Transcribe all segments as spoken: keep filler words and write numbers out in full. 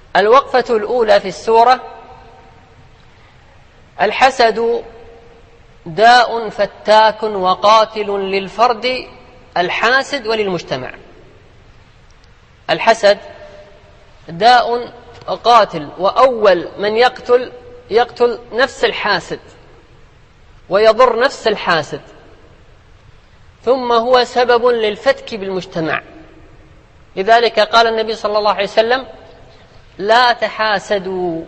الوقفة الأولى في السورة: الحسد داء فتاك وقاتل للفرد الحاسد وللمجتمع. الحسد داء قاتل، وأول من يقتل يقتل نفس الحاسد ويضر نفس الحاسد، ثم هو سبب للفتك بالمجتمع. لذلك قال النبي صلى الله عليه وسلم: لا تحاسدوا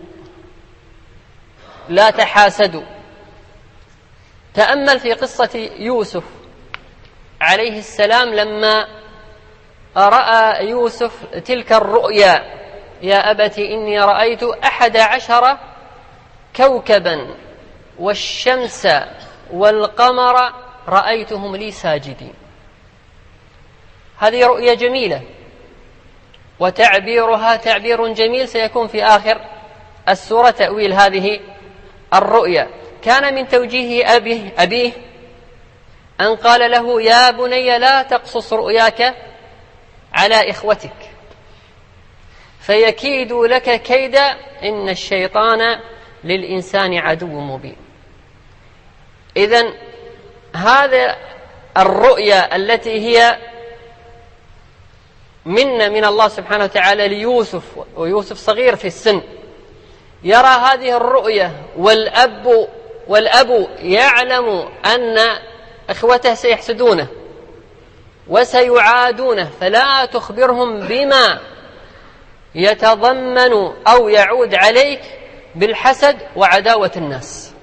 لا تحاسدوا. تأمل في قصة يوسف عليه السلام لما رأى يوسف تلك الرؤيا: يا أبت إني رأيت أحد عشر كوكبا والشمس والقمر رأيتهم لي ساجدين. هذه رؤيا جميلة، وتعبيرها تعبير جميل سيكون في آخر السورة تأويل هذه الرؤيا. كان من توجيه أبيه, أبيه أن قال له: يا بني لا تقصص رؤياك على إخوتك فيكيدوا لك كيدا إن الشيطان للإنسان عدو مبين. إذن هذا الرؤيا التي هي منة من الله سبحانه وتعالى ليوسف، ويوسف صغير في السن، يرى هذه الرؤيا والأب والأب يعلم أن إخوته سيحسدونه وسيعادونه، فلا تخبرهم بما يتضمن أو يعود عليك بالحسد وعداوة الناس.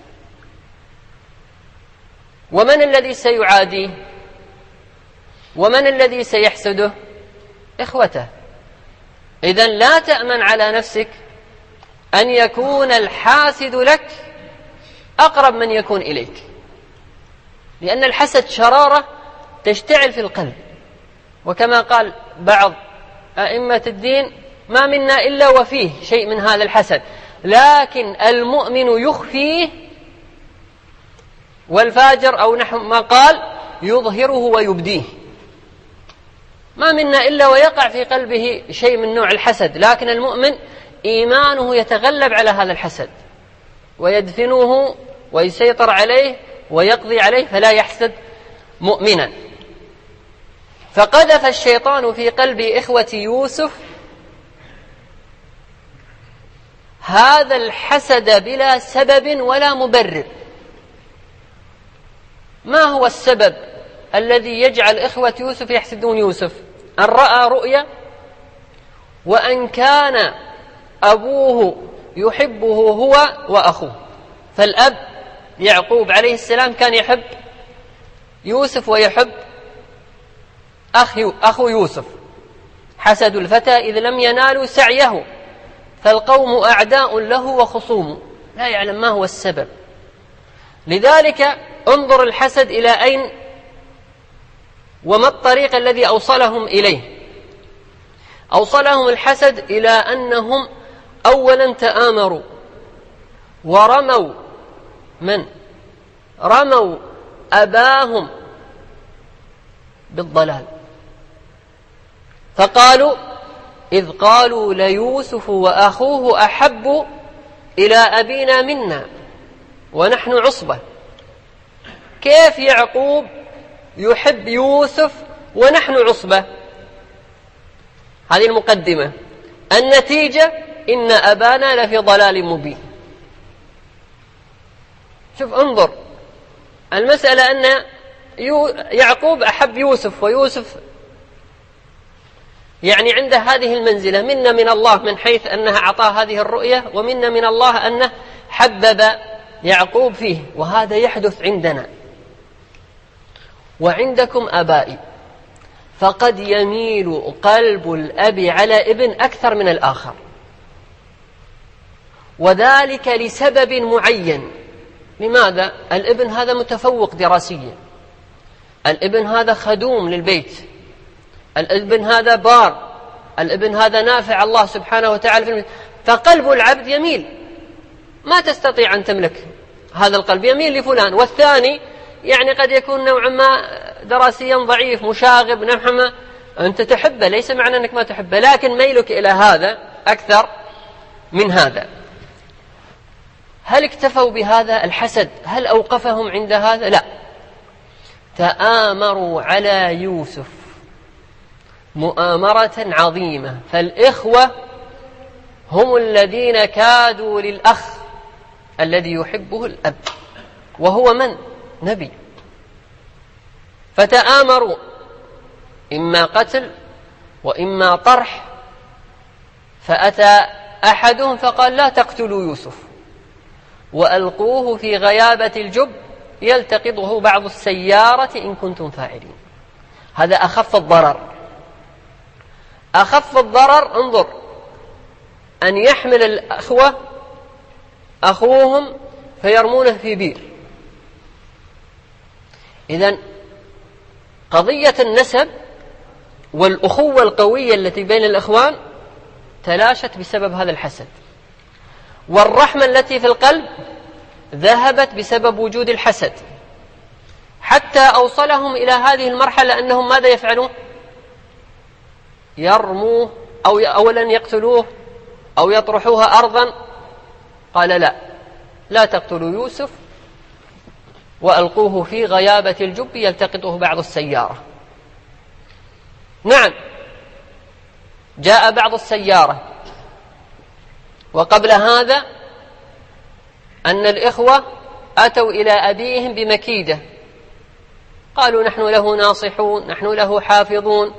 ومن الذي سيعاديه؟ ومن الذي سيحسده؟ إخوته. إذن لا تأمن على نفسك أن يكون الحاسد لك أقرب من يكون إليك، لأن الحسد شرارة تشتعل في القلب. وكما قال بعض أئمة الدين: ما منا إلا وفيه شيء من هذا الحسد، لكن المؤمن يخفيه والفاجر أو نحو ما قال يظهره ويبديه. ما منا إلا ويقع في قلبه شيء من نوع الحسد، لكن المؤمن إيمانه يتغلب على هذا الحسد ويدفنه ويسيطر عليه ويقضي عليه، فلا يحسد مؤمنا. فقذف الشيطان في قلب إخوة يوسف هذا الحسد بلا سبب ولا مبرر. ما هو السبب الذي يجعل إخوة يوسف يحسدون يوسف؟ أن رأى رؤيا، وأن كان أبوه يحبه هو وأخوه. فالأب يعقوب عليه السلام كان يحب يوسف ويحب أخو يوسف. حسد الفتى إذ لم ينالوا سعيه فالقوم أعداء له وخصوم. لا يعلم ما هو السبب. لذلك انظر الحسد إلى أين وما الطريق الذي أوصلهم إليه. أوصلهم الحسد إلى أنهم أولا تآمروا ورموا من رموا أباهم بالضلال، فقالوا: إذ قالوا ليوسف وأخوه أحب إلى أبينا منا ونحن عصبة. كيف يعقوب يحب يوسف ونحن عصبة؟ هذه المقدمة. النتيجة: إن أبانا لفي ضلال مبين. شوف، انظر المسألة أن يعقوب أحب يوسف، ويوسف يعني عنده هذه المنزلة منا من الله من حيث أنها أعطاه هذه الرؤية، ومنا من الله أنه حبب يعقوب فيه. وهذا يحدث عندنا وعندكم آبائي، فقد يميل قلب الأب على ابن أكثر من الآخر، وذلك لسبب معين. لماذا؟ الابن هذا متفوق دراسيا، الابن هذا خدوم للبيت، الابن هذا بار، الابن هذا نافع الله سبحانه وتعالى في الميت. فقلب العبد يميل، ما تستطيع أن تملك هذا القلب، يميل لفلان. والثاني يعني قد يكون نوعا ما دراسيا ضعيف مشاغب، نحما أنت تحبه، ليس معنى أنك ما تحبه، لكن ميلك إلى هذا أكثر من هذا. هل اكتفوا بهذا الحسد؟ هل أوقفهم عند هذا؟ لا، تآمروا على يوسف مؤامرة عظيمة. فالإخوة هم الذين كادوا للأخ الذي يحبه الأب، وهو من؟ نبي. فتآمروا إما قتل وإما طرح. فأتى أحدهم فقال لا تقتلوا يوسف وألقوه في غيابة الجب يلتقطه بعض السيارة إن كنتم فاعلين. هذا أخف الضرر. أخف الضرر انظر أن يحمل الأخوة أخوهم فيرمونه في بير. إذن قضية النسب والأخوة القوية التي بين الإخوان تلاشت بسبب هذا الحسد، والرحمة التي في القلب ذهبت بسبب وجود الحسد، حتى أوصلهم إلى هذه المرحلة أنهم ماذا يفعلون؟ يرموه أو أولا يقتلوه أو يطرحوها أرضا. قال لا، لا تقتلوا يوسف وألقوه في غيابة الجب يلتقطه بعض السيارة. نعم، جاء بعض السيارة. وقبل هذا أن الإخوة أتوا إلى أبيهم بمكيدة، قالوا نحن له ناصحون، نحن له حافظون،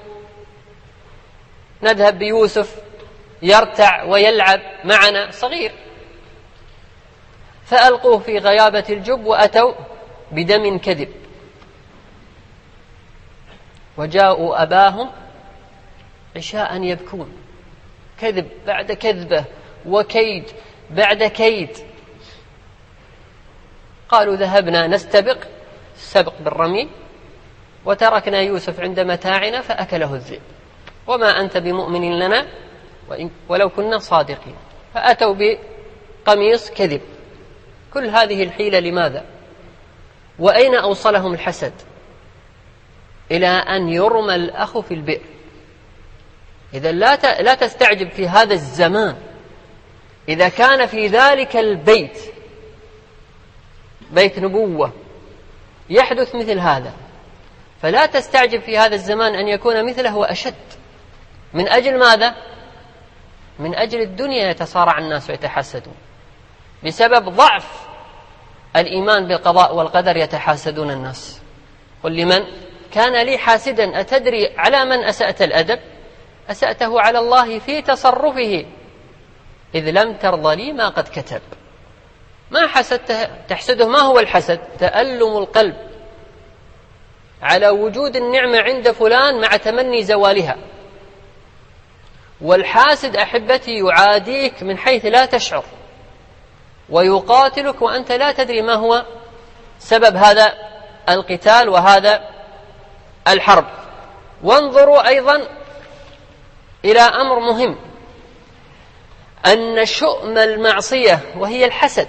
نذهب بيوسف يرتع ويلعب معنا صغير. فألقوه في غيابة الجب وأتوا بدم كذب، وجاءوا أباهم عشاء يبكون، كذب بعد كذبة وكيد بعد كيد. قالوا ذهبنا نستبق السبق بالرمي وتركنا يوسف عند متاعنا فأكله الذئب وما أنت بمؤمن لنا ولو كنا صادقين. فأتوا بقميص كذب. كل هذه الحيلة لماذا؟ وأين أوصلهم الحسد؟ إلى أن يرمى الأخ في البئر. إذا لا لا تستعجب في هذا الزمان إذا كان في ذلك البيت بيت نبوة يحدث مثل هذا، فلا تستعجب في هذا الزمان أن يكون مثله وأشد. من أجل ماذا؟ من أجل الدنيا يتصارع الناس ويتحاسدون، بسبب ضعف الإيمان بالقضاء والقدر يتحاسدون الناس. قل لمن كان لي حاسدا أتدري على من أسأت الأدب؟ أسأته على الله في تصرفه إذ لم ترضى لي ما قد كتب. ما حسدته تحسده. ما هو الحسد؟ تألم القلب على وجود النعمة عند فلان مع تمني زوالها. والحاسد أحبتي يعاديك من حيث لا تشعر، ويقاتلك وأنت لا تدري ما هو سبب هذا القتال وهذا الحرب. وانظروا أيضا إلى أمر مهم، أن شؤم المعصية وهي الحسد.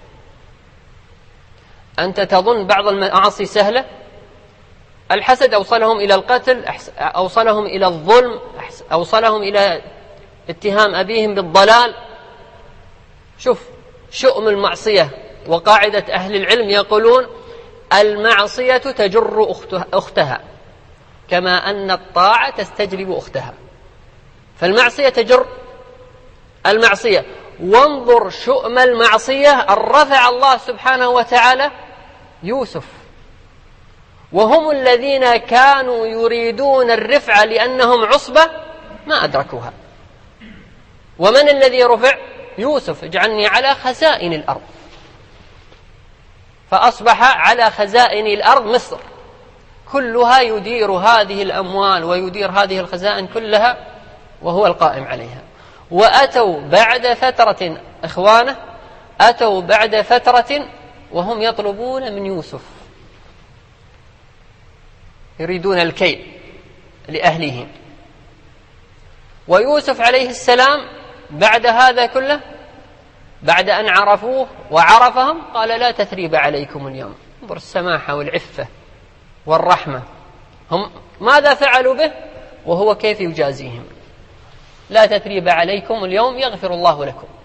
أنت تظن بعض المعاصي سهلة، الحسد أوصلهم إلى القتل، أوصلهم إلى الظلم، أوصلهم إلى اتهام أبيهم بالضلال. شوف شؤم المعصية، وقاعدة أهل العلم يقولون المعصية تجر أختها كما أن الطاعة تستجلب أختها. فالمعصية تجر المعصية. وانظر شؤم المعصية أن رفع الله سبحانه وتعالى يوسف، وهم الذين كانوا يريدون الرفع لأنهم عصبة ما أدركوها. ومن الذي رفع؟ يوسف. اجعلني على خزائن الأرض، فأصبح على خزائن الأرض مصر كلها، يدير هذه الأموال ويدير هذه الخزائن كلها وهو القائم عليها. وأتوا بعد فترة إخوانه، أتوا بعد فترة وهم يطلبون من يوسف، يريدون الكيل لأهلهم. ويوسف عليه السلام بعد هذا كله، بعد أن عرفوه وعرفهم، قال لا تثريب عليكم اليوم. انظر السماحة والعفة والرحمة. هم ماذا فعلوا به وهو كيف يجازيهم؟ لا تثريب عليكم اليوم يغفر الله لكم.